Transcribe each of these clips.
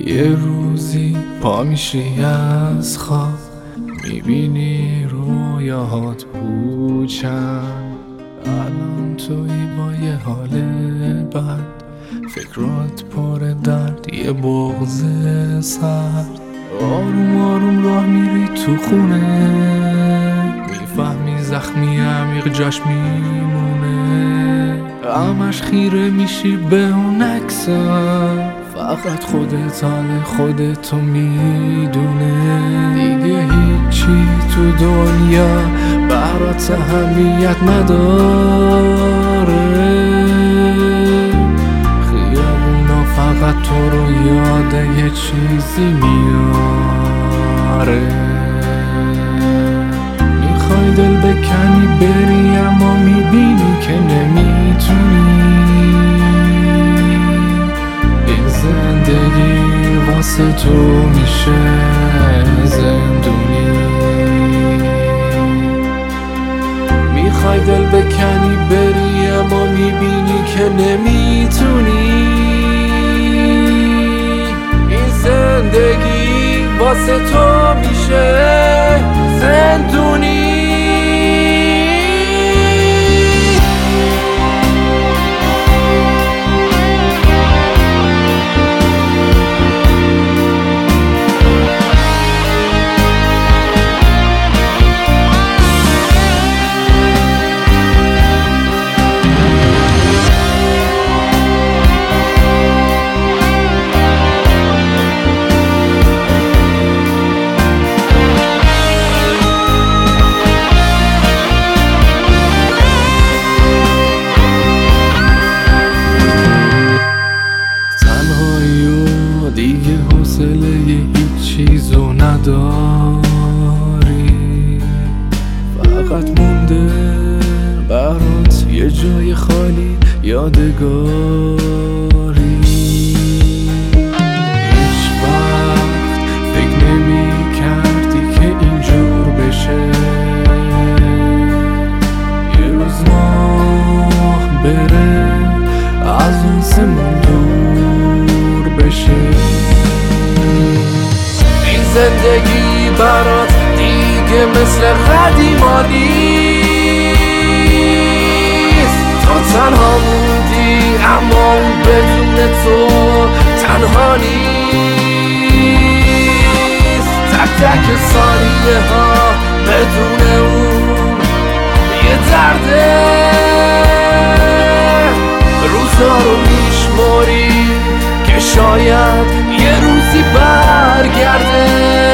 یه روزی پا میشی از خواب، میبینی رویاهات پوچن. الان توی با یه حال بد، فکرات پر درد، یه بغض سرد. آروم آروم راه میری تو خونه، میفهمی زخمی عمیق جاش میمونه. همش خیره میشی به اون عکس‌ها، فقط خودت حال خودتو میدونه. دیگه هیچی تو دنیا برات اهمیت نداره. خیابونا فقط تو رو یاد یه چیزی میاره. میخوای دل بکنی بری، اما میبینی که نمیتونی. این زندگی واسه تو میشه زندونی. میخوای دل بکنی بری، اما میبینی که نمیتونی. این زندگی واسه تو میشه زندونی. دیگه حوصله هیچ چیزو نداری، فقط مونده برات یه جای خالی یادگاری. هیچ وقت فکر نمی کردی که اینجور بشه، یه روز ماه بره از اون سمون دور بشه. این زندگی برات دیگه مثل قدیما نیست. تو تنها موندی، اما اون بدون تو تنها نیست. تک تک ثانیه ها بدون اون یه درده. روزا رو میشماری که شاید یه روزی برگرده.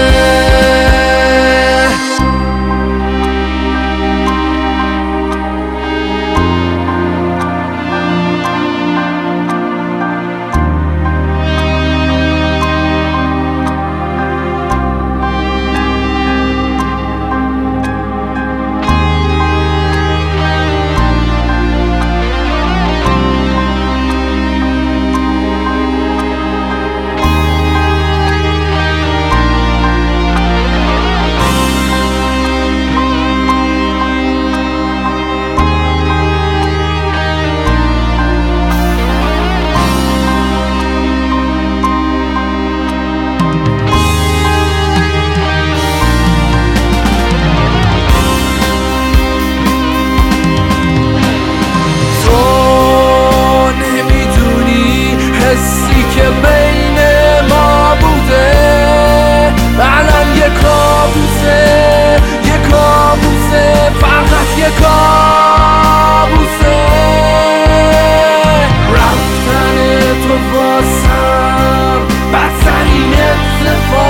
که بین ما بوده الان یه کابوسه، یه کابوسه، فقط یه کابوسه. رفتن تو واسم بدترین اتفاق